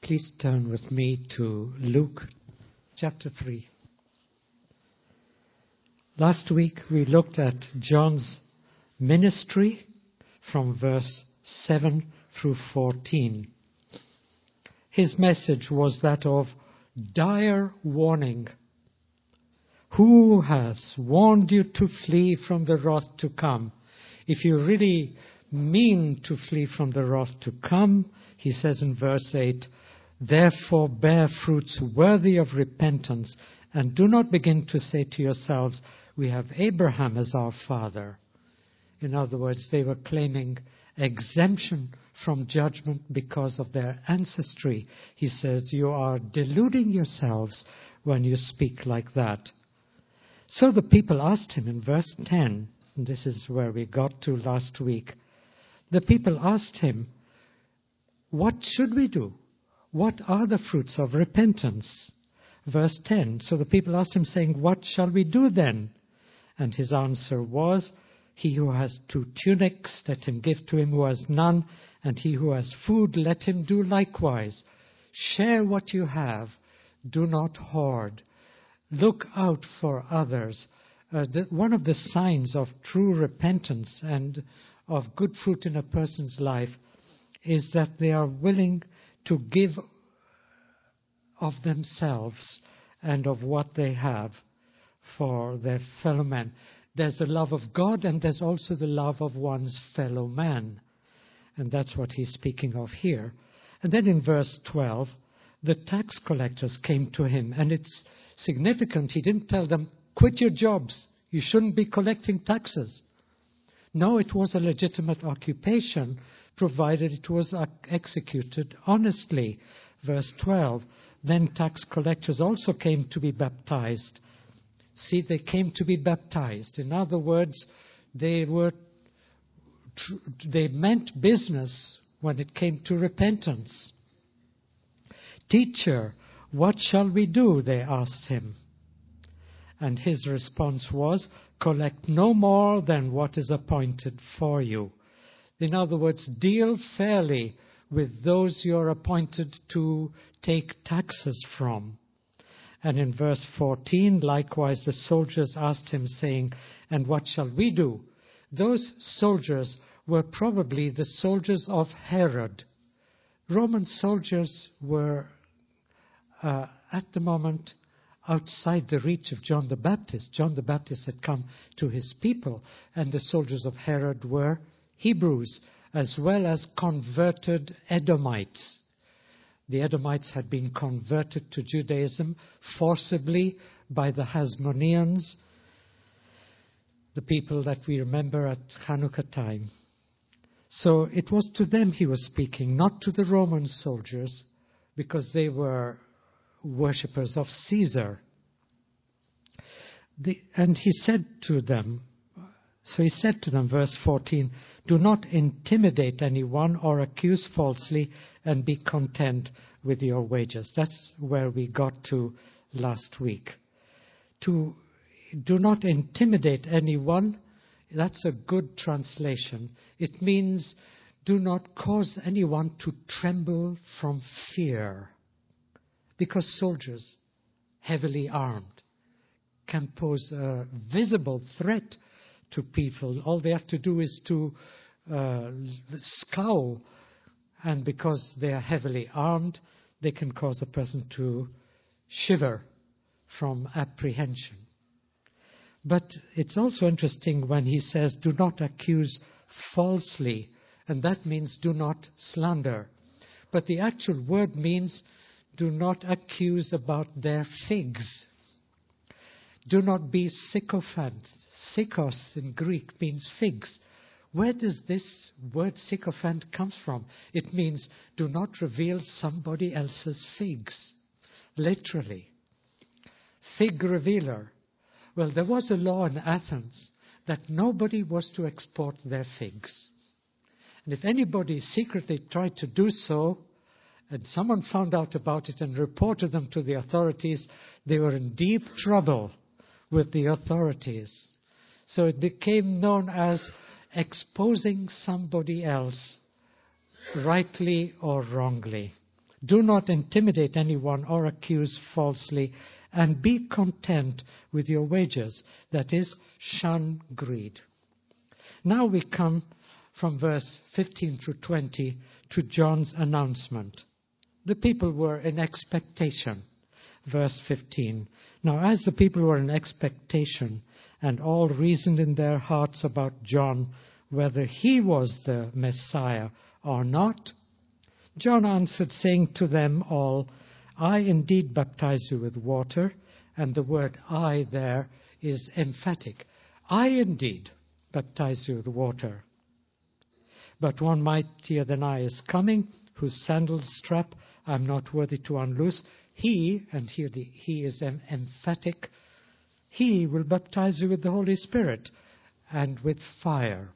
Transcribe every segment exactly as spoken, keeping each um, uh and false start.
Please turn with me to Luke chapter three. Last week we looked at John's ministry from verse seven through fourteen. His message was that of dire warning. Who has warned you to flee from the wrath to come? If you really mean to flee from the wrath to come, he says in verse eight, therefore bear fruits worthy of repentance, and do not begin to say to yourselves, we have Abraham as our father. In other words, they were claiming exemption from judgment because of their ancestry. He says, you are deluding yourselves when you speak like that. So the people asked him in verse ten, and this is where we got to last week. The people asked him, what should we do? What are the fruits of repentance? Verse ten, so the people asked him, saying, what shall we do then? And his answer was, he who has two tunics, let him give to him who has none, and he who has food, let him do likewise. Share what you have, do not hoard. Look out for others. Uh, the, one of the signs of true repentance and of good fruit in a person's life is that they are willing to give of themselves and of what they have for their fellow man. There's the love of God, and there's also the love of one's fellow man. And that's what he's speaking of here. And then in verse twelve, the tax collectors came to him, and it's significant. He didn't tell them, quit your jobs. You shouldn't be collecting taxes. No, it was a legitimate occupation, provided it was executed honestly. Verse twelve, then tax collectors also came to be baptized. See, they came to be baptized. In other words, they were tr- they meant business when it came to repentance. Teacher, what shall we do? They asked him. And his response was, collect no more than what is appointed for you. In other words, deal fairly with those you are appointed to take taxes from. And in verse fourteen, likewise the soldiers asked him, saying, and what shall we do? Those soldiers were probably the soldiers of Herod. Roman soldiers were uh, at the moment outside the reach of John the Baptist. John the Baptist had come to his people, and the soldiers of Herod were Hebrews, as well as converted Edomites. The Edomites had been converted to Judaism forcibly by the Hasmoneans, the people that we remember at Hanukkah time. So it was to them he was speaking, not to the Roman soldiers, because they were worshippers of Caesar. The, and he said to them, so he said to them, verse fourteen, do not intimidate anyone or accuse falsely, and be content with your wages. That's where we got to last week. To do not intimidate anyone, that's a good translation. It means do not cause anyone to tremble from fear. Because soldiers, heavily armed, can pose a visible threat to people. All they have to do is to uh, scowl, and because they are heavily armed, they can cause a person to shiver from apprehension. But it's also interesting when he says, do not accuse falsely, and that means do not slander. But the actual word means do not accuse about their figs. Do not be sycophant. Sycos in Greek means figs. Where does this word sycophant come from? It means do not reveal somebody else's figs. Literally. Fig revealer. Well, there was a law in Athens that nobody was to export their figs. And if anybody secretly tried to do so, and someone found out about it and reported them to the authorities, they were in deep trouble with the authorities. So it became known as exposing somebody else, rightly or wrongly. Do not intimidate anyone or accuse falsely, and be content with your wages. That is, shun greed. Now we come from verse fifteen through twenty to John's announcement. The people were in expectation. Verse fifteen. Now as the people were in expectation, and all reasoned in their hearts about John, whether he was the Messiah or not, John answered, saying to them all, I indeed baptize you with water, and the word I there is emphatic. I indeed baptize you with water. But one mightier than I is coming, whose sandal strap I am not worthy to unloose. He, and here the he is em- emphatic, he will baptize you with the Holy Spirit and with fire.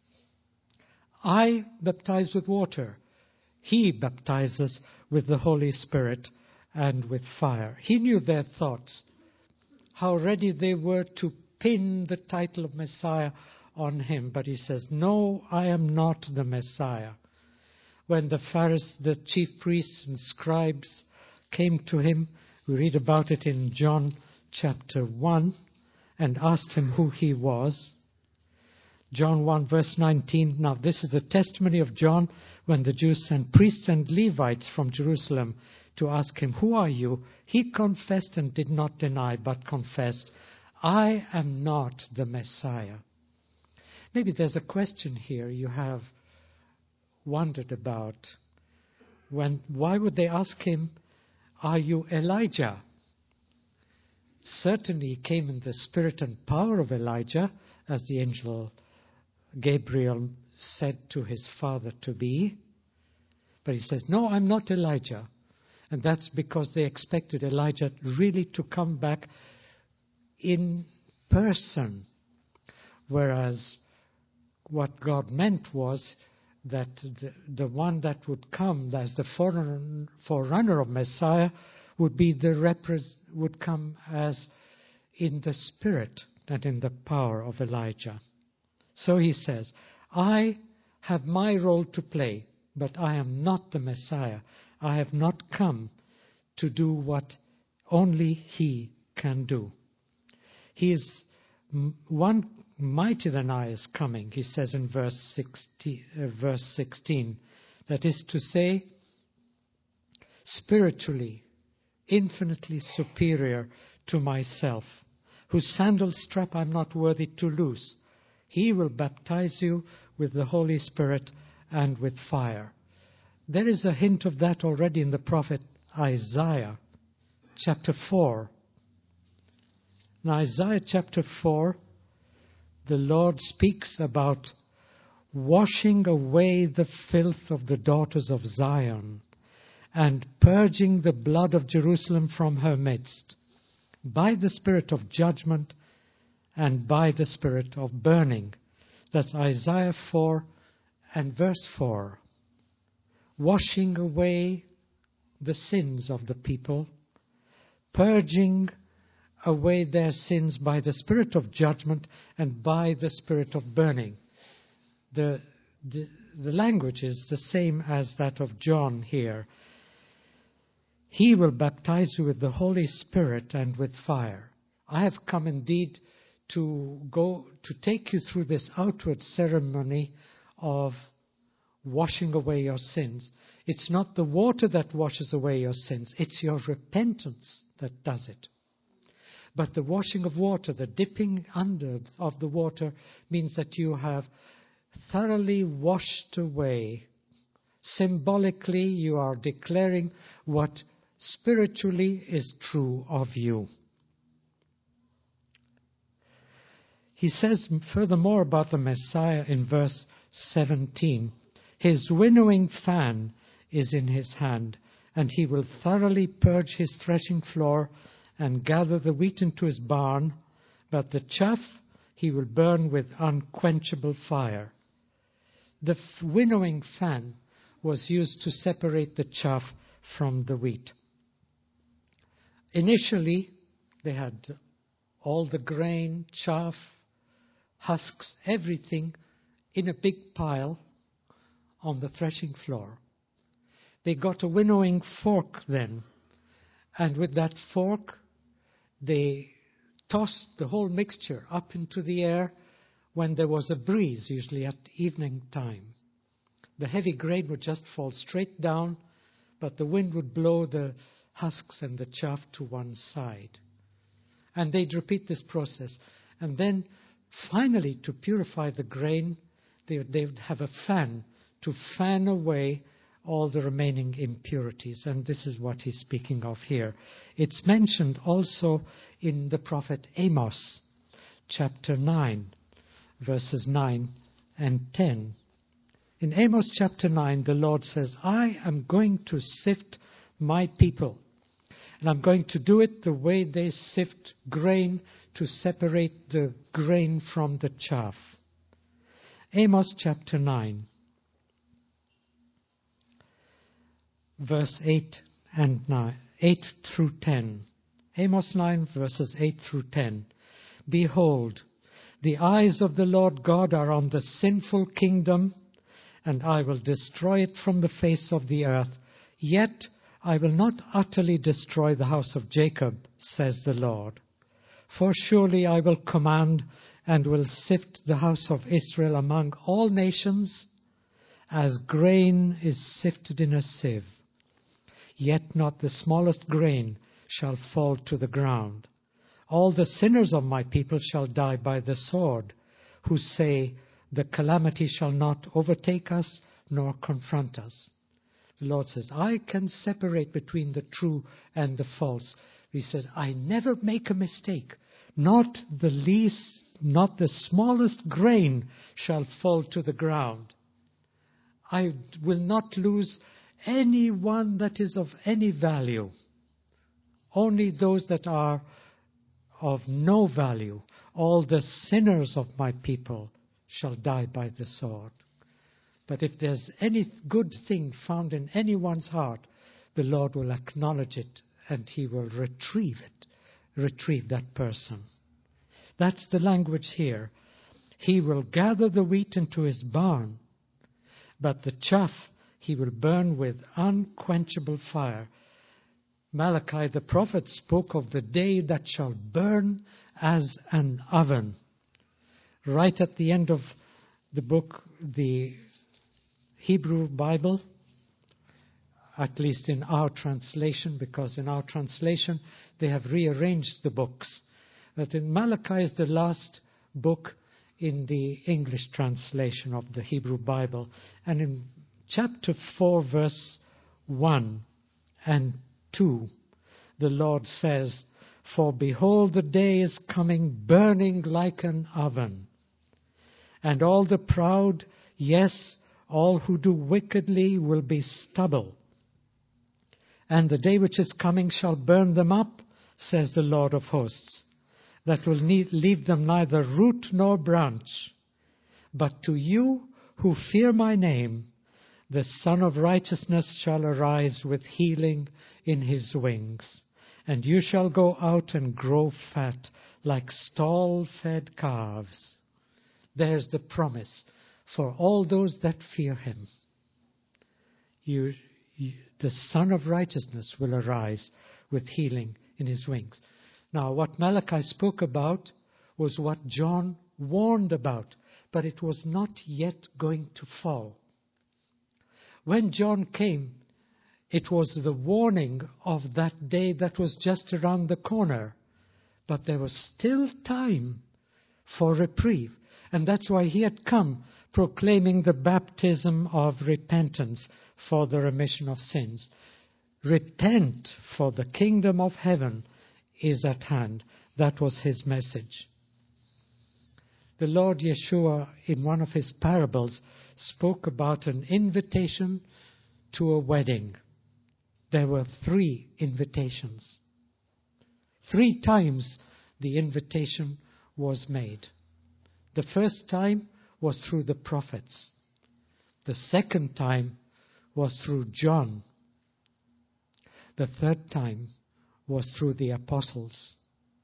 I baptize with water. He baptizes with the Holy Spirit and with fire. He knew their thoughts, how ready they were to pin the title of Messiah on him. But he says, no, I am not the Messiah. When the Pharisees, the chief priests and scribes came to him, we read about it in John chapter one, and asked him who he was. John one verse nineteen, now this is the testimony of John when the Jews sent priests and Levites from Jerusalem to ask him, who are you? He confessed and did not deny, but confessed, I am not the Messiah. Maybe there's a question here you have wondered about. When, why would they ask him, are you Elijah? Certainly he came in the spirit and power of Elijah, as the angel Gabriel said to his father to be. But he says, no, I'm not Elijah. And that's because they expected Elijah really to come back in person. Whereas what God meant was that the, the one that would come as the forerunner, forerunner of Messiah would be the repres- would come as in the spirit and in the power of Elijah. So he says, I have my role to play, but I am not the Messiah. I have not come to do what only he can do. He is one mightier than I is coming, he says in verse sixteen, uh, verse sixteen. That is to say, spiritually, infinitely superior to myself, whose sandal strap I'm not worthy to loose. He will baptize you with the Holy Spirit and with fire. There is a hint of that already in the prophet Isaiah, chapter four. In Isaiah chapter four, the Lord speaks about washing away the filth of the daughters of Zion and purging the blood of Jerusalem from her midst by the spirit of judgment and by the spirit of burning. That's Isaiah four and verse four. Washing away the sins of the people, purging away their sins by the spirit of judgment and by the spirit of burning. The, the, the language is the same as that of John here. He will baptize you with the Holy Spirit and with fire. I have come indeed to go to take you through this outward ceremony of washing away your sins. It's not the water that washes away your sins, it's your repentance that does it. But the washing of water, the dipping under of the water, means that you have thoroughly washed away. Symbolically, you are declaring what spiritually is true of you. He says furthermore about the Messiah in verse seventeen, his winnowing fan is in his hand, and he will thoroughly purge his threshing floor and gather the wheat into his barn, but the chaff he will burn with unquenchable fire. The winnowing fan was used to separate the chaff from the wheat. Initially, they had all the grain, chaff, husks, everything in a big pile on the threshing floor. They got a winnowing fork then, and with that fork they tossed the whole mixture up into the air when there was a breeze, usually at evening time. The heavy grain would just fall straight down, but the wind would blow the husks and the chaff to one side. And they'd repeat this process. And then finally, to purify the grain, they, they would have a fan to fan away all the remaining impurities. And this is what he's speaking of here. It's mentioned also in the prophet Amos, chapter nine, verses nine and ten. In Amos chapter nine, the Lord says, I am going to sift my people, and I'm going to do it the way they sift grain to separate the grain from the chaff. Amos chapter nine, verse eight and nine, eight through ten. Amos nine, verses eight through ten. Behold, the eyes of the Lord God are on the sinful kingdom, and I will destroy it from the face of the earth. Yet I will not utterly destroy the house of Jacob, says the Lord. For surely I will command and will sift the house of Israel among all nations, as grain is sifted in a sieve. Yet not the smallest grain shall fall to the ground. All the sinners of my people shall die by the sword, who say, the calamity shall not overtake us nor confront us. The Lord says, I can separate between the true and the false. He said, I never make a mistake. Not the least, not the smallest grain shall fall to the ground. I will not lose any one that is of any value. Only those that are of no value. All the sinners of my people shall die by the sword. But if there's any good thing found in anyone's heart, the Lord will acknowledge it and he will retrieve it, retrieve that person. That's the language here. He will gather the wheat into his barn, but the chaff he will burn with unquenchable fire. Malachi the prophet spoke of the day that shall burn as an oven. Right at the end of the book, the Hebrew Bible, at least in our translation, because in our translation they have rearranged the books. But in Malachi is the last book in the English translation of the Hebrew Bible. And in chapter four, verse one and two, the Lord says, for behold, the day is coming, burning like an oven. And all the proud, yes, all who do wickedly will be stubble. And the day which is coming shall burn them up, says the Lord of hosts, that will need, leave them neither root nor branch. But to you who fear my name, the Son of Righteousness shall arise with healing in his wings. And you shall go out and grow fat like stall-fed calves. There's the promise for all those that fear him. You, you, the Son of Righteousness will arise with healing in his wings. Now, what Malachi spoke about was what John warned about, but it was not yet going to fall. When John came, it was the warning of that day that was just around the corner. But there was still time for reprieve. And that's why he had come, proclaiming the baptism of repentance for the remission of sins. Repent, for the kingdom of heaven is at hand. That was his message. The Lord Yeshua, in one of his parables, spoke about an invitation to a wedding. There were three invitations. Three times the invitation was made. The first time was through the prophets. The second time was through John. The third time was through the apostles.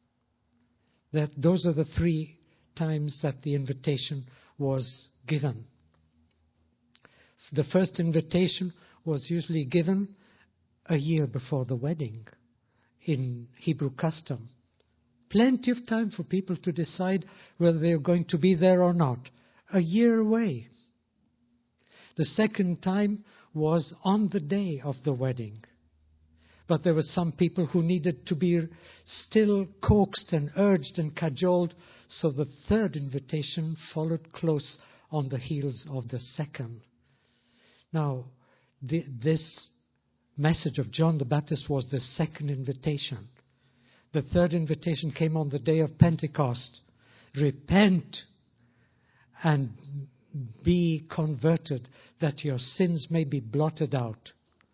That those are the three times that the invitation was given. The first invitation was usually given a year before the wedding in Hebrew custom. Plenty of time for people to decide whether they are going to be there or not. A year away. The second time was on the day of the wedding. But there were some people who needed to be still coaxed and urged and cajoled, so the third invitation followed close on the heels of the second. Now, the, this message of John the Baptist was the second invitation. The third invitation came on the day of Pentecost. Repent and be converted, that your sins may be blotted out.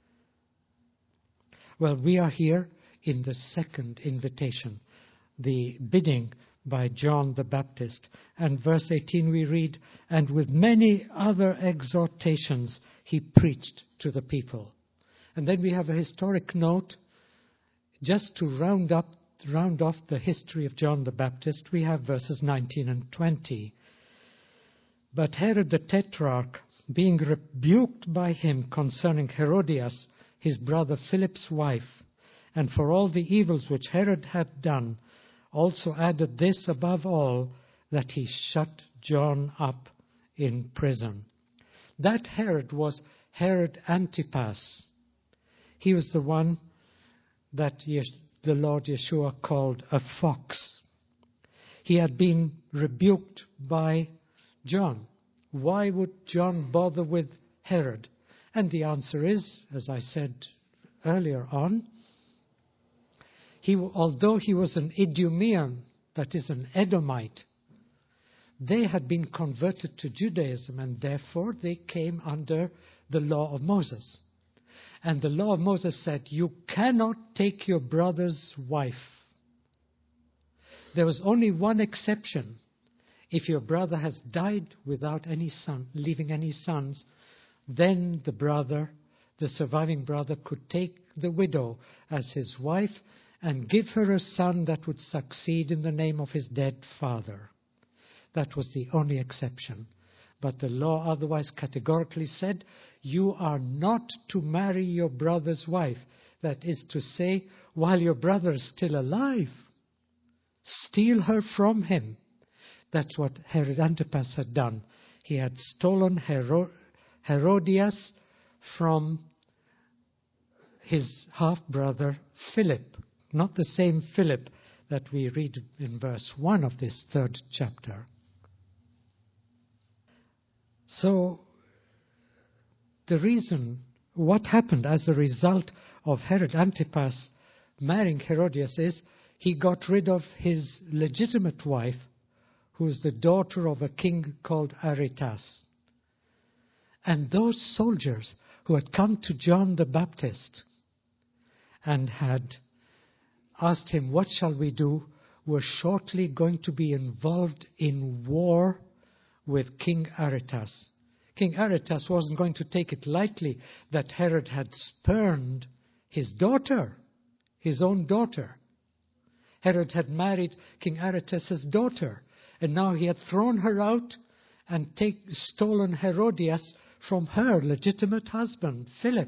Well, we are here in the second invitation, the bidding by John the Baptist. And verse eighteen we read, "And with many other exhortations he preached to the people." And then we have a historic note, just to round up, round off the history of John the Baptist. We have verses nineteen and twenty. "But Herod the Tetrarch, being rebuked by him concerning Herodias, his brother Philip's wife, and for all the evils which Herod had done, also added this above all, that he shut John up in prison." That Herod was Herod Antipas. He was the one that the Lord Yeshua called a fox. He had been rebuked by John. Why would John bother with Herod? And the answer is, as I said earlier on, he, although he was an Idumean, that is an Edomite, they had been converted to Judaism, and therefore they came under the law of Moses. And the law of Moses said, you cannot take your brother's wife. There was only one exception. If your brother has died without any son, leaving any sons, then the brother, the surviving brother, could take the widow as his wife and give her a son that would succeed in the name of his dead father. That was the only exception. But the law otherwise categorically said, you are not to marry your brother's wife. That is to say, while your brother is still alive, steal her from him. That's what Herod Antipas had done. He had stolen Hero- Herodias from his half-brother Philip. Not the same Philip that we read in verse one of this third chapter. So, the reason, what happened as a result of Herod Antipas marrying Herodias is he got rid of his legitimate wife, who is the daughter of a king called Aretas. And those soldiers who had come to John the Baptist and had asked him, what shall we do, were shortly going to be involved in war with King Aretas. King Aretas wasn't going to take it lightly that Herod had spurned his daughter, his own daughter. Herod had married King Aretas' daughter, and now he had thrown her out and take, stolen Herodias from her legitimate husband, Philip.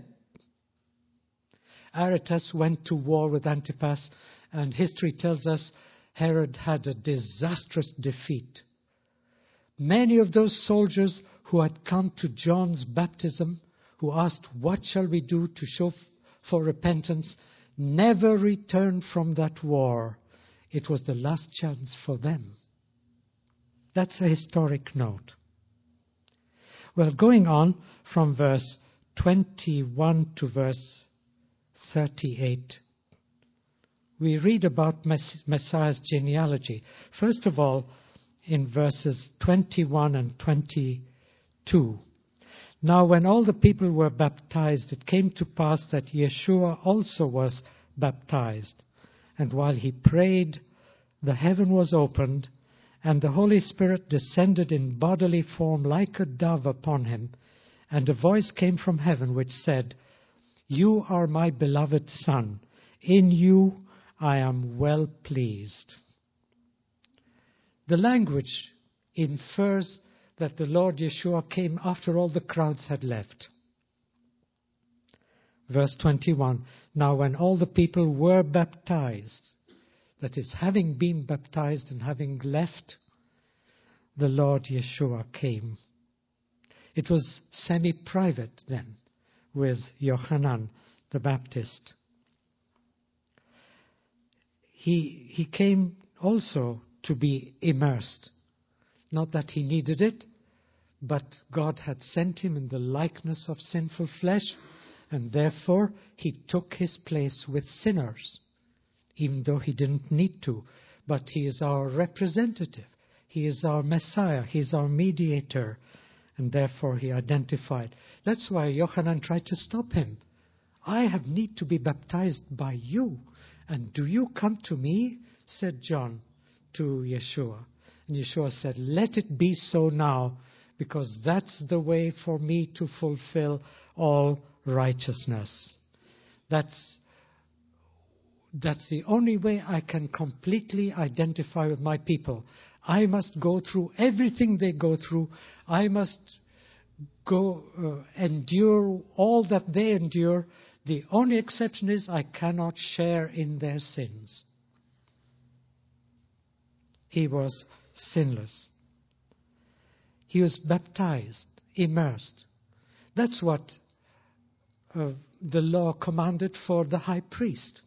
Aretas went to war with Antipas, and history tells us Herod had a disastrous defeat. Many of those soldiers who had come to John's baptism, who asked, what shall we do to show for repentance, never returned from that war. It was the last chance for them. That's a historic note. Well, going on from verse twenty-one to verse thirty-eight, we read about Messiah's genealogy. First of all, in verses twenty-one and twenty-two. Now when all the people were baptized, it came to pass that Yeshua also was baptized. And while he prayed, the heaven was opened, and the Holy Spirit descended in bodily form like a dove upon him. And a voice came from heaven which said, you are my beloved Son. In you I am well pleased. The language infers that the Lord Yeshua came after all the crowds had left. Verse twenty-one, now when all the people were baptized, that is, having been baptized and having left, the Lord Yeshua came. It was semi-private then with Yochanan the Baptist. He, he came also to be immersed. Not that he needed it, but God had sent him in the likeness of sinful flesh, and therefore he took his place with sinners, even though he didn't need to. But he is our representative. He is our Messiah. He is our mediator. And therefore he identified. That's why Yochanan tried to stop him. I have need to be baptized by you. And do you come to me? Said John to Yeshua. And Yeshua said, let it be so now, because that's the way for me to fulfill all righteousness. That's, that's the only way I can completely identify with my people. I must go through everything they go through. I must go uh, endure all that they endure. The only exception is I cannot share in their sins. He was sinless. He was baptized, immersed. That's what uh, the law commanded for the high priest.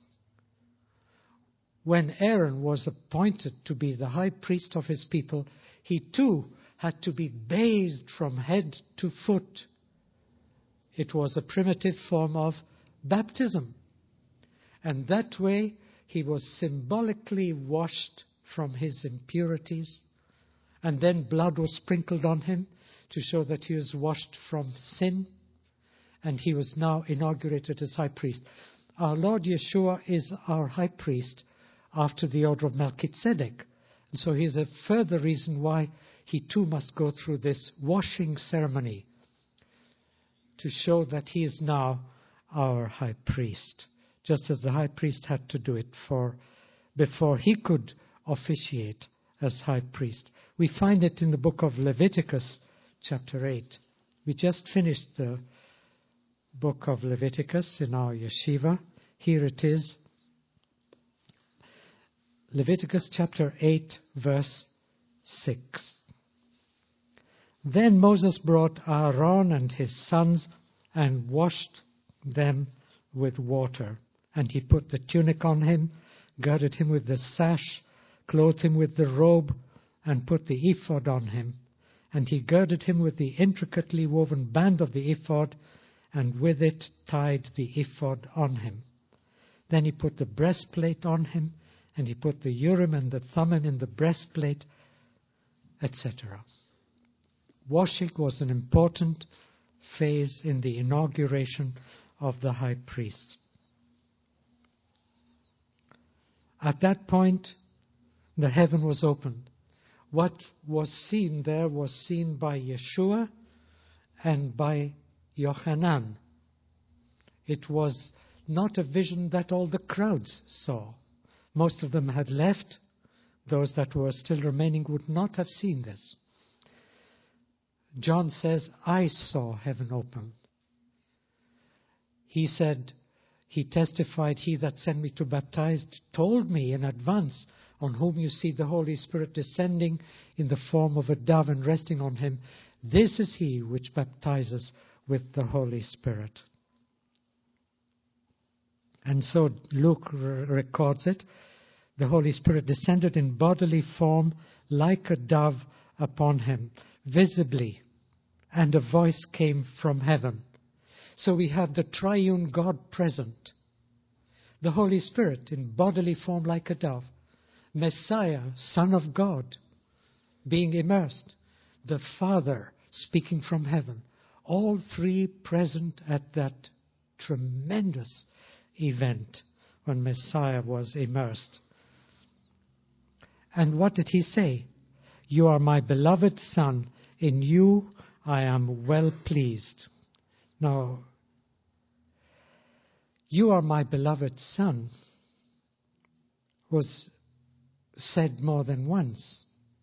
When Aaron was appointed to be the high priest of his people, he too had to be bathed from head to foot. It was a primitive form of baptism. And that way he was symbolically washed from his impurities. And then blood was sprinkled on him to show that he was washed from sin. And he was now inaugurated as high priest. Our Lord Yeshua is our high priest after the order of Melchizedek. And so here's a further reason why he too must go through this washing ceremony to show that he is now our high priest, just as the high priest had to do it for before he could officiate as high priest. We find it in the book of Leviticus, chapter eight. We just finished the book of Leviticus in our yeshiva. Here it is. Leviticus chapter eight, verse six. Then Moses brought Aaron and his sons and washed them with water. And he put the tunic on him, girded him with the sash, clothed him with the robe, and put the ephod on him. And he girded him with the intricately woven band of the ephod, and with it tied the ephod on him. Then he put the breastplate on him, and he put the Urim and the Thummim in the breastplate, et cetera. Washing was an important phase in the inauguration of the high priest. At that point, the heaven was opened. What was seen there was seen by Yeshua and by Yochanan. It was not a vision that all the crowds saw. Most of them had left. Those that were still remaining would not have seen this. John says, I saw heaven open. He said, he testified, he that sent me to baptize told me in advance, on whom you see the Holy Spirit descending in the form of a dove and resting on him. This is he which baptizes with the Holy Spirit. And so Luke records it. The Holy Spirit descended in bodily form like a dove upon him, visibly, and a voice came from heaven. So we have the triune God present. The Holy Spirit in bodily form like a dove. Messiah, Son of God, being immersed. The Father speaking from heaven. All three present at that tremendous event when Messiah was immersed. And what did he say? You are my beloved Son. In you I am well pleased. Now, you are my beloved Son was said more than once.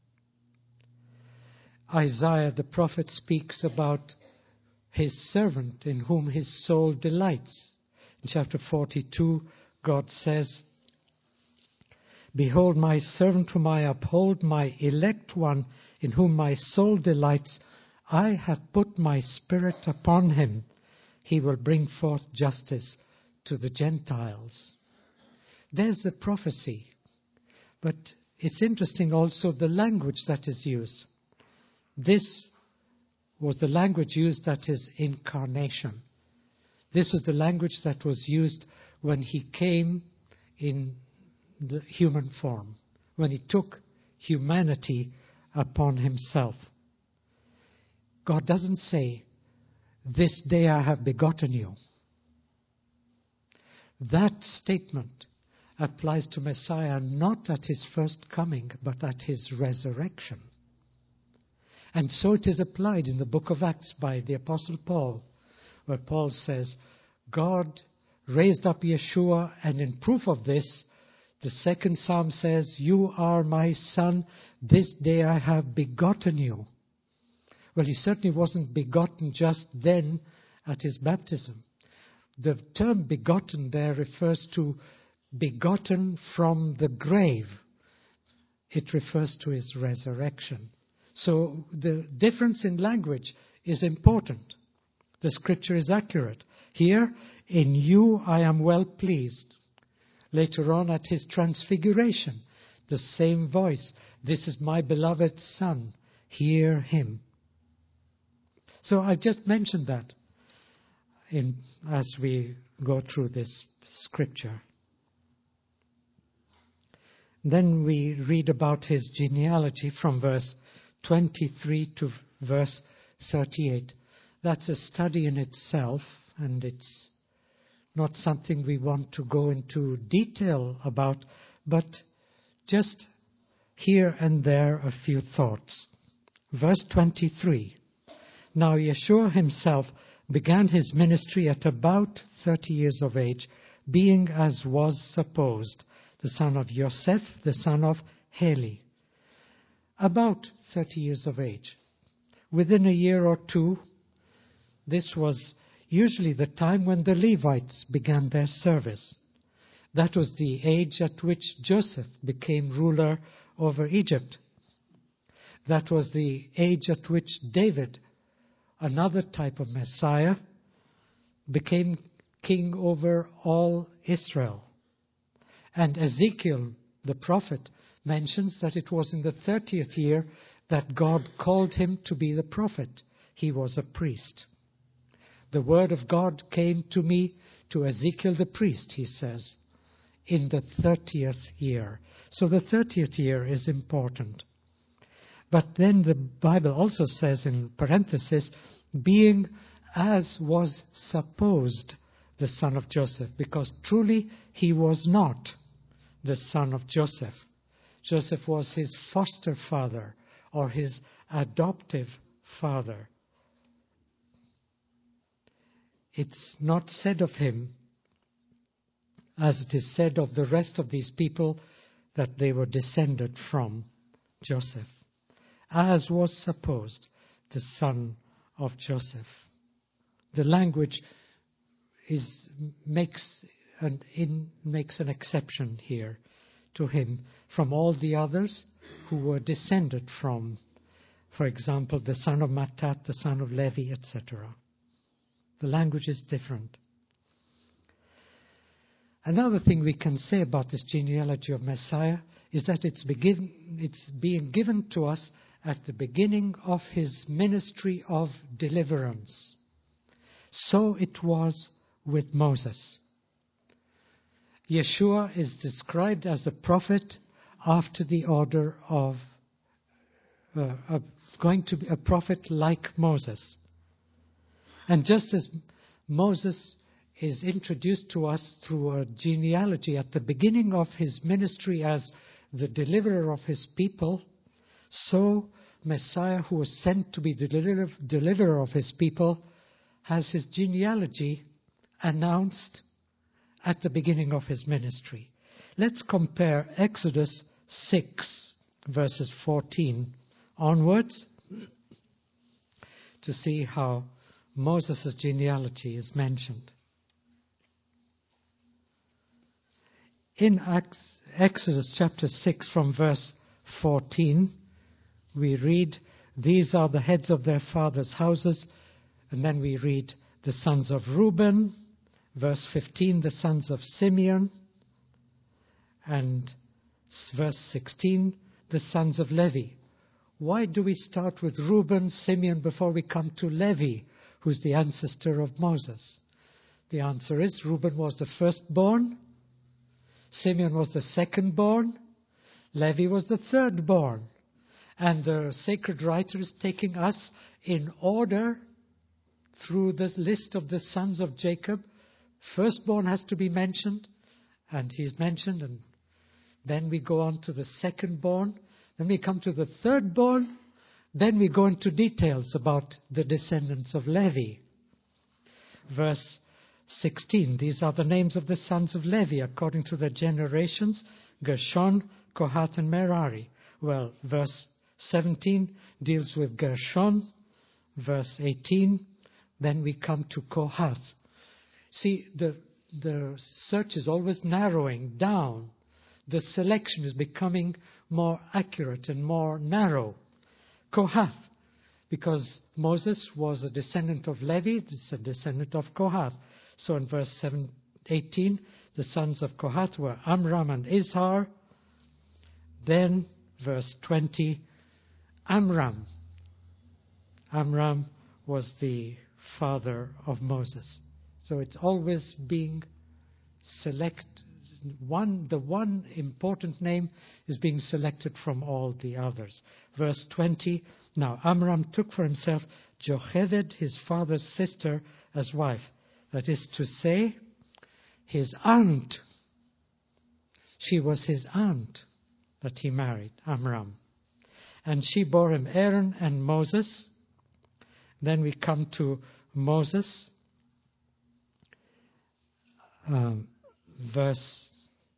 Isaiah the prophet speaks about his servant in whom his soul delights. In chapter forty-two, God says, "Behold, my servant whom I uphold, my elect one, in whom my soul delights. I have put my spirit upon him. He will bring forth justice to the Gentiles." There's the prophecy. But it's interesting also the language that is used. This was the language used at his incarnation. This was the language that was used when he came in the human form, when he took humanity upon himself. God doesn't say, "This day I have begotten you." That statement applies to Messiah not at his first coming, but at his resurrection. And so it is applied in the book of Acts by the Apostle Paul, where Paul says, God raised up Yeshua, and in proof of this, the second psalm says, "You are my son, this day I have begotten you." Well, he certainly wasn't begotten just then at his baptism. The term begotten there refers to begotten from the grave. It refers to his resurrection. So the difference in language is important. The scripture is accurate. Here, "In you I am well pleased." Later on at his transfiguration, the same voice, "This is my beloved Son, hear him." So I just mentioned that in, as we go through this scripture. Then we read about his genealogy from verse twenty-three to verse thirty-eight. That's a study in itself, and it's not something we want to go into detail about, but just here and there a few thoughts. Verse twenty-three. Now Yeshua himself began his ministry at about thirty years of age, being as was supposed, the son of Yosef, the son of Heli. About thirty years of age. Within a year or two, this was usually the time when the Levites began their service. That was the age at which Joseph became ruler over Egypt. That was the age at which David, another type of Messiah, became king over all Israel. And Ezekiel, the prophet, mentions that it was in the thirtieth year that God called him to be the prophet. He was a priest. The word of God came to me, to Ezekiel the priest, he says, in the thirtieth year. So the thirtieth year is important. But then the Bible also says in parenthesis, being as was supposed the son of Joseph, because truly he was not the son of Joseph. Joseph was his foster father or his adoptive father. It's not said of him, as it is said of the rest of these people, that they were descended from Joseph, as was supposed, the son of Joseph. The language is makes an in, makes an exception here to him from all the others who were descended from, for example, the son of Mattat, the son of Levi, et cetera. The language is different. Another thing we can say about this genealogy of Messiah is that it's, begin, it's being given to us at the beginning of his ministry of deliverance. So it was with Moses. Yeshua is described as a prophet after the order of, uh, of going to be a prophet like Moses. And just as Moses is introduced to us through a genealogy at the beginning of his ministry as the deliverer of his people, so Messiah, who was sent to be the deliver- deliverer of his people, has his genealogy announced at the beginning of his ministry. Let's compare Exodus six, verses fourteen onwards, to see how Moses' genealogy is mentioned. In Exodus chapter six from verse fourteen, we read, these are the heads of their fathers' houses. And then we read the sons of Reuben, verse fifteen, the sons of Simeon, and verse sixteen, the sons of Levi. Why do we start with Reuben, Simeon, before we come to Levi, who's the ancestor of Moses? The answer is Reuben was the firstborn, Simeon was the secondborn, Levi was the thirdborn. And the sacred writer is taking us in order through this list of the sons of Jacob. Firstborn has to be mentioned, and he's mentioned, and then we go on to the secondborn, then we come to the thirdborn, then we go into details about the descendants of Levi. Verse sixteen, these are the names of the sons of Levi according to their generations, Gershon, Kohath, and Merari. Well, verse seventeen deals with Gershon, verse eighteen, then we come to Kohath. See, the, the search is always narrowing down. The selection is becoming more accurate and more narrow. Kohath, because Moses was a descendant of Levi, this is a descendant of Kohath. So in verse seven, eighteen, the sons of Kohath were Amram and Izhar. Then, verse twenty, Amram. Amram was the father of Moses. So it's always being select one. The one important name is being selected from all the others. Verse twenty. Now Amram took for himself Jochebed, his father's sister, as wife. That is to say, his aunt. She was his aunt that he married, Amram. And she bore him Aaron and Moses. Then we come to Moses, um, verse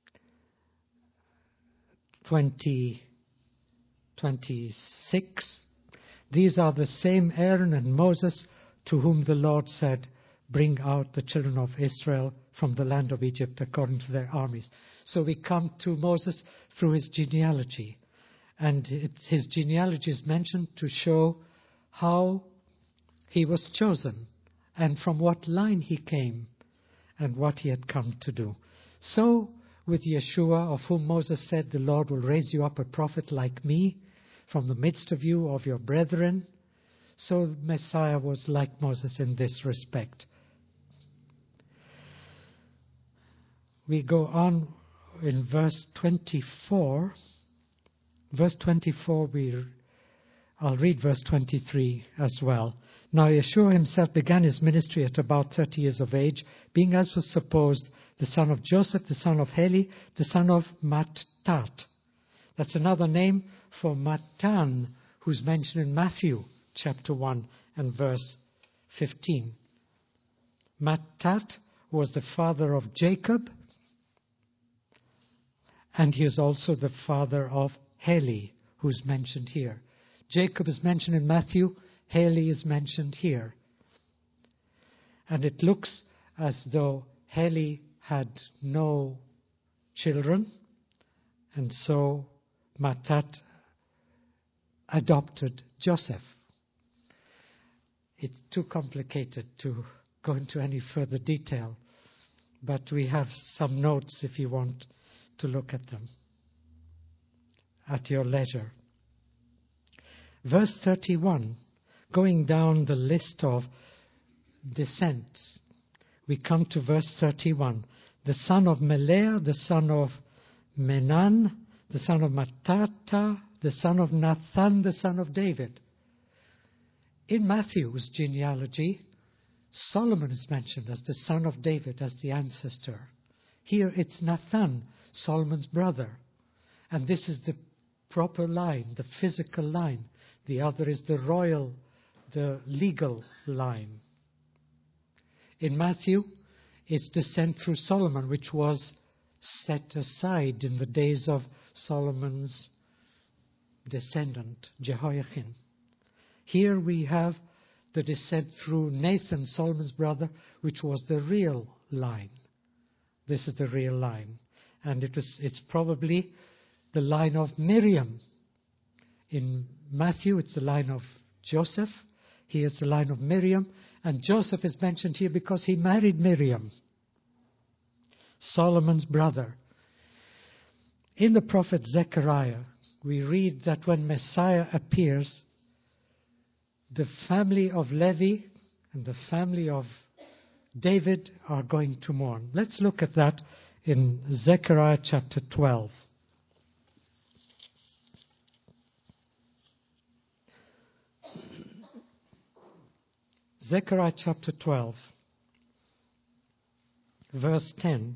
twenty, twenty-six. These are the same Aaron and Moses to whom the Lord said, bring out the children of Israel from the land of Egypt according to their armies. So we come to Moses through his genealogy. And it, his genealogy is mentioned to show how he was chosen and from what line he came and what he had come to do. So with Yeshua, of whom Moses said, the Lord will raise you up a prophet like me from the midst of you, of your brethren. So Messiah was like Moses in this respect. We go on in verse twenty-four. Verse twenty-four, we, I'll read verse twenty-three as well. Now Yeshua himself began his ministry at about thirty years of age, being, as was supposed, the son of Joseph, the son of Heli, the son of Mattat. That's another name for Matan, who's mentioned in Matthew chapter one and verse fifteen. Mattat was the father of Jacob, and he is also the father of Heli, who's mentioned here. Jacob is mentioned in Matthew, Heli is mentioned here. And it looks as though Heli had no children, and so Mattat adopted Joseph. It's too complicated to go into any further detail, but we have some notes if you want to look at them at your leisure. Verse thirty-one, going down the list of descents, we come to verse thirty-one. The son of Melea, the son of Menan, the son of Mattata, the son of Nathan, the son of David. In Matthew's genealogy, Solomon is mentioned as the son of David, as the ancestor. Here it's Nathan, Solomon's brother. And this is the proper line, the physical line. The other is the royal, the legal line. In Matthew, it's descent through Solomon, which was set aside in the days of Solomon's descendant, Jehoiachin. Here we have the descent through Nathan, Solomon's brother, which was the real line. This is the real line. And it was, it's probably the line of Miriam. In Matthew, it's the line of Joseph. Here it's the line of Miriam. And Joseph is mentioned here because he married Miriam, Solomon's brother. In the prophet Zechariah, we read that when Messiah appears, the family of Levi and the family of David are going to mourn. Let's look at that in Zechariah chapter twelve. Zechariah chapter twelve, verse ten.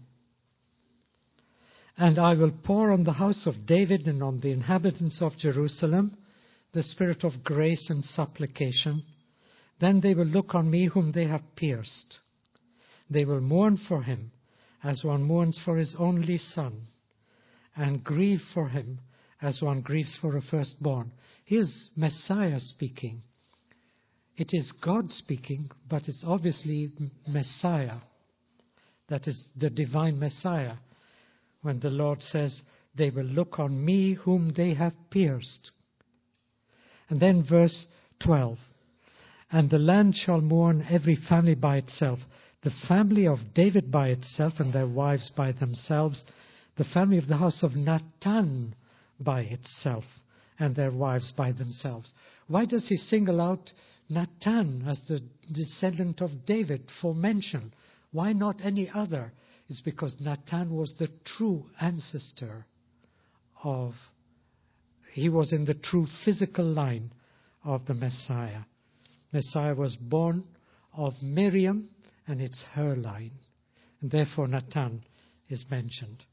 And I will pour on the house of David and on the inhabitants of Jerusalem the spirit of grace and supplication. Then they will look on me whom they have pierced. They will mourn for him as one mourns for his only son, and grieve for him as one grieves for a firstborn. Here's Messiah speaking. It is God speaking, but it's obviously Messiah. That is the divine Messiah. When the Lord says, they will look on me whom they have pierced. And then verse twelve. And the land shall mourn every family by itself, the family of David by itself and their wives by themselves, the family of the house of Nathan by itself and their wives by themselves. Why does he single out Nathan as the descendant of David for mention? Why not any other? It's because Nathan was the true ancestor of, he was in the true physical line of the Messiah. Messiah was born of Miriam, and it's her line. And therefore Nathan is mentioned.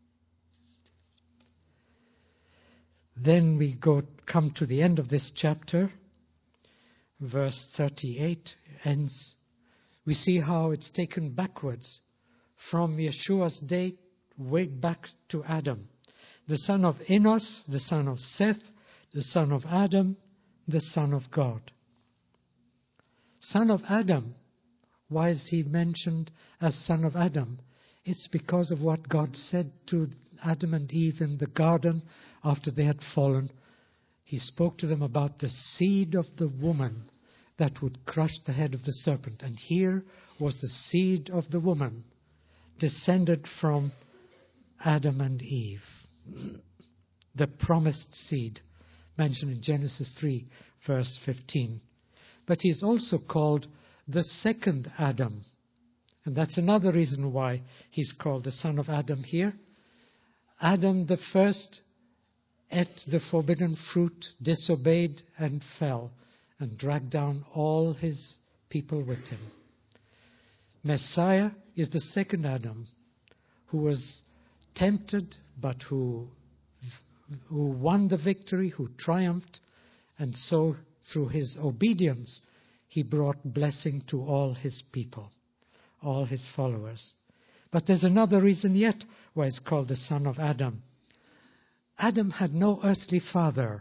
Then we go come to the end of this chapter. Verse thirty-eight ends. We see how it's taken backwards from Yeshua's day way back to Adam. The son of Enos, the son of Seth, the son of Adam, the son of God. Son of Adam. Why is he mentioned as son of Adam? It's because of what God said to Adam and Eve in the garden after they had fallen. He spoke to them about the seed of the woman that would crush the head of the serpent. And here was the seed of the woman, descended from Adam and Eve. The promised seed, mentioned in Genesis three, verse fifteen. But he is also called the second Adam. And that's another reason why he's called the son of Adam here. Adam the first ate the forbidden fruit, disobeyed and fell, and dragged down all his people with him. Messiah is the second Adam, who was tempted, but who, who won the victory, who triumphed, and so through his obedience, he brought blessing to all his people, all his followers. But there's another reason yet why it's called the son of Adam. Adam had no earthly father,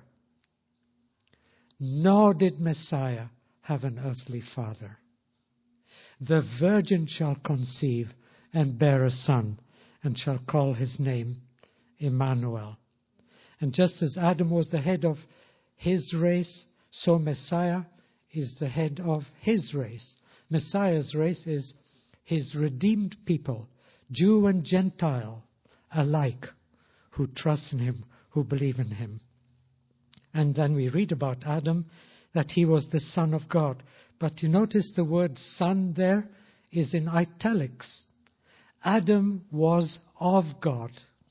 nor did Messiah have an earthly father. The virgin shall conceive and bear a son, and shall call his name Emmanuel. And just as Adam was the head of his race, so Messiah is the head of his race. Messiah's race is his redeemed people, Jew and Gentile alike, who trust in him, who believe in him. And then we read about Adam, that he was the Son of God. But you notice the word son there is in italics. Adam was of God.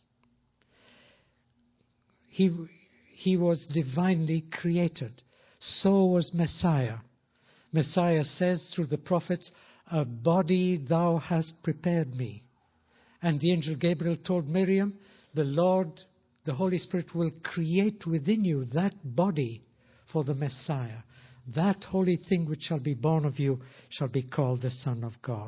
He, he was divinely created. So was Messiah. Messiah says through the prophets, a body thou hast prepared me. And the angel Gabriel told Miriam, the Lord, the Holy Spirit will create within you that body for the Messiah. That holy thing which shall be born of you shall be called the Son of God.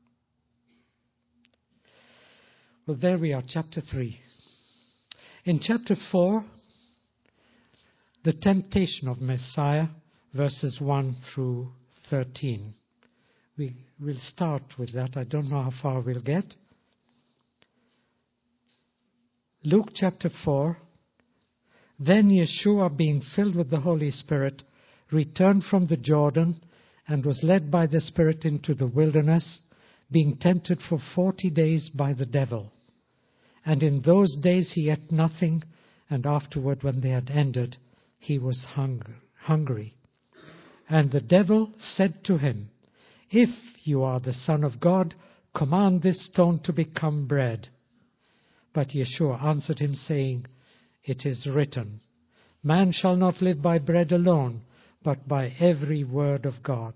Well, there we are, chapter three. In chapter four, the temptation of Messiah, verses one through thirteen. We will start with that. I don't know how far we'll get. Luke chapter four. Then Yeshua, being filled with the Holy Spirit, returned from the Jordan and was led by the Spirit into the wilderness, being tempted for forty days by the devil. And in those days he ate nothing, and afterward, when they had ended, he was hunger, hungry. And the devil said to him, If you are the Son of God, command this stone to become bread. But Yeshua answered him, saying, It is written, Man shall not live by bread alone, but by every word of God.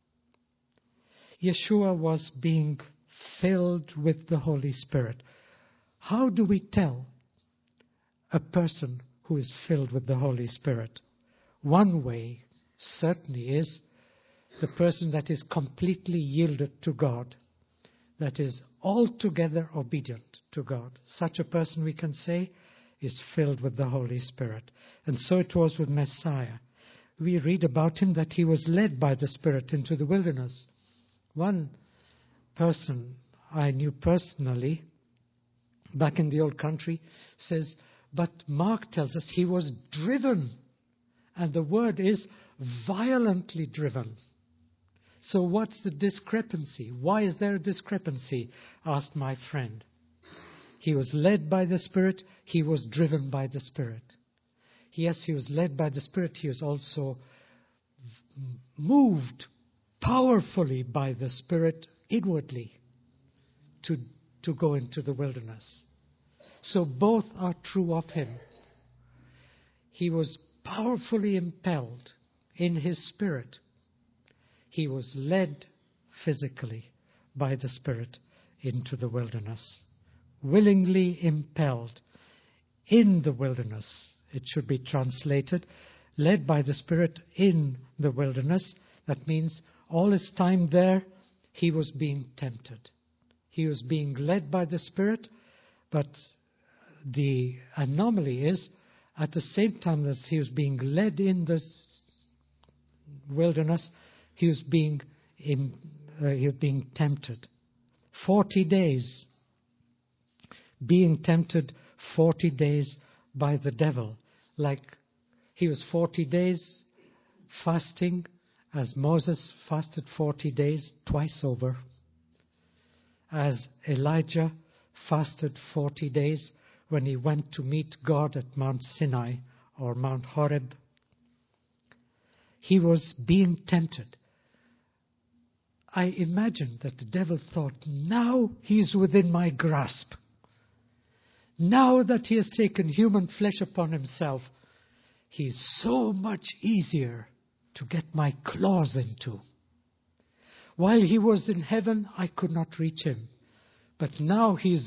Yeshua was being filled with the Holy Spirit. How do we tell a person who is filled with the Holy Spirit? One way certainly is the person that is completely yielded to God, that is altogether obedient to God. Such a person, we can say, is filled with the Holy Spirit. And so it was with Messiah. We read about him that he was led by the Spirit into the wilderness. One person I knew personally, back in the old country, says, but Mark tells us he was driven. And the word is violently driven. So what's the discrepancy? Why is there a discrepancy? Asked my friend. He was led by the Spirit. He was driven by the Spirit. Yes, he was led by the Spirit. He was also moved powerfully by the Spirit inwardly to, to go into the wilderness. So both are true of him. He was powerfully impelled in his spirit. He was led physically by the Spirit into the wilderness. Willingly impelled in the wilderness. It should be translated, led by the Spirit in the wilderness. That means all his time there, he was being tempted. He was being led by the Spirit, but the anomaly is, at the same time as he was being led in the wilderness, he was being in, uh, he was being tempted. Forty days. Being tempted forty days by the devil. Like he was forty days fasting, as Moses fasted forty days twice over. As Elijah fasted forty days when he went to meet God at Mount Sinai or Mount Horeb. He was being tempted. I imagine that the devil thought, now he's within my grasp. Now that he has taken human flesh upon himself, he's so much easier to get my claws into. While he was in heaven, I could not reach him. But now he's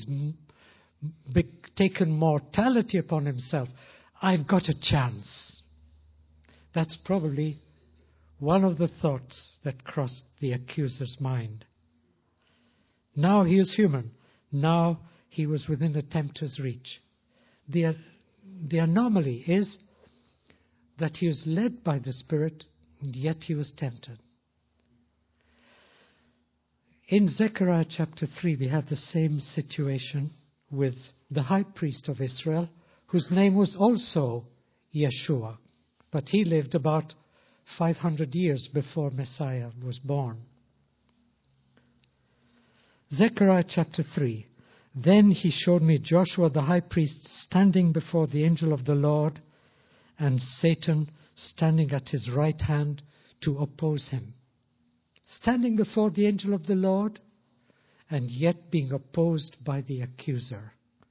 taken mortality upon himself. I've got a chance. That's probably one of the thoughts that crossed the accuser's mind. Now he is human. Now he was within the tempter's reach. The, the anomaly is that he was led by the Spirit, and yet he was tempted. In Zechariah chapter three, we have the same situation with the high priest of Israel, whose name was also Yeshua, but he lived about five hundred years before Messiah was born. Zechariah chapter three. Then he showed me Joshua the high priest standing before the angel of the Lord, and Satan standing at his right hand to oppose him. Standing before the angel of the Lord, and yet being opposed by the accuser.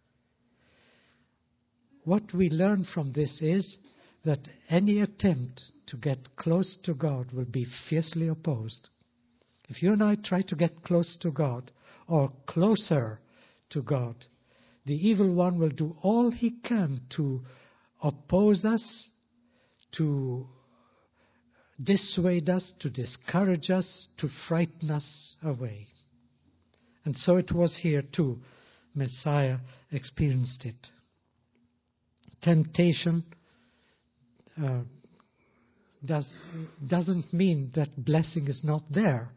What we learn from this is that any attempt to get close to God will be fiercely opposed. If you and I try to get close to God, or closer to God, the evil one will do all he can to oppose us, to dissuade us, to discourage us, to frighten us away. And so it was here too. Messiah experienced it. Temptation uh, does, doesn't mean that blessing is not there.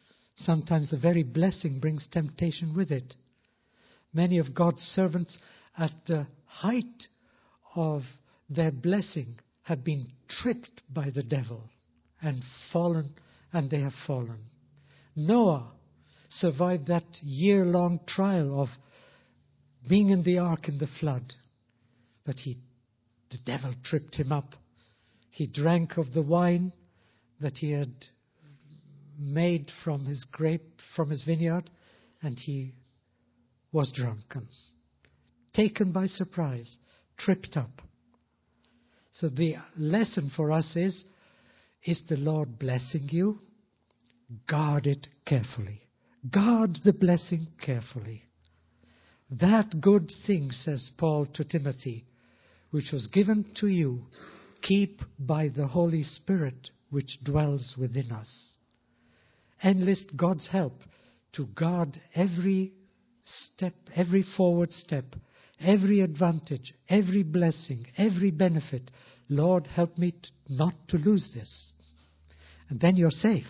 Sometimes the very blessing brings temptation with it. Many of God's servants at the height of their blessing, have been tripped by the devil and fallen, and they have fallen. Noah survived that year-long trial of being in the ark in the flood, but he, the devil tripped him up. He drank of the wine that he had made from his grape, from his vineyard, and he was drunken, taken by surprise, tripped up. So the lesson for us is, is the Lord blessing you? Guard it carefully. Guard the blessing carefully. That good thing, says Paul to Timothy, which was given to you, keep by the Holy Spirit which dwells within us. Enlist God's help to guard every step, every forward step, every advantage, every blessing, every benefit. Lord, help me to not to lose this. And then you're safe.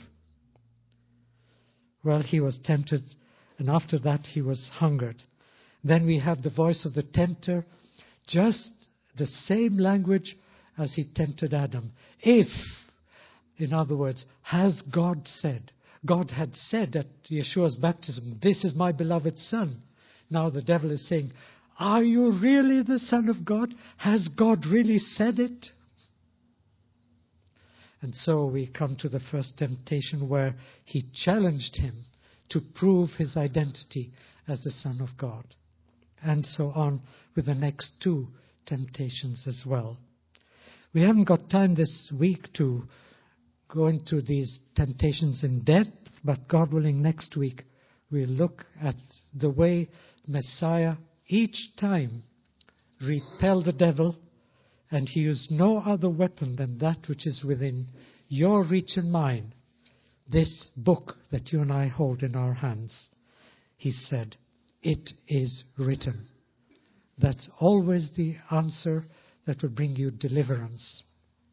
Well, he was tempted, and after that he was hungered. Then we have the voice of the tempter, just the same language as he tempted Adam. If, in other words, has God said? God had said at Yeshua's baptism, this is my beloved Son. Now the devil is saying, are you really the Son of God? Has God really said it? And so we come to the first temptation where he challenged him to prove his identity as the Son of God. And so on with the next two temptations as well. We haven't got time this week to go into these temptations in depth, but God willing, next week we'll look at the way Messiah each time repelled the devil, and he used no other weapon than that which is within your reach and mine, this book that you and I hold in our hands. He said, it is written. That's always the answer that will bring you deliverance.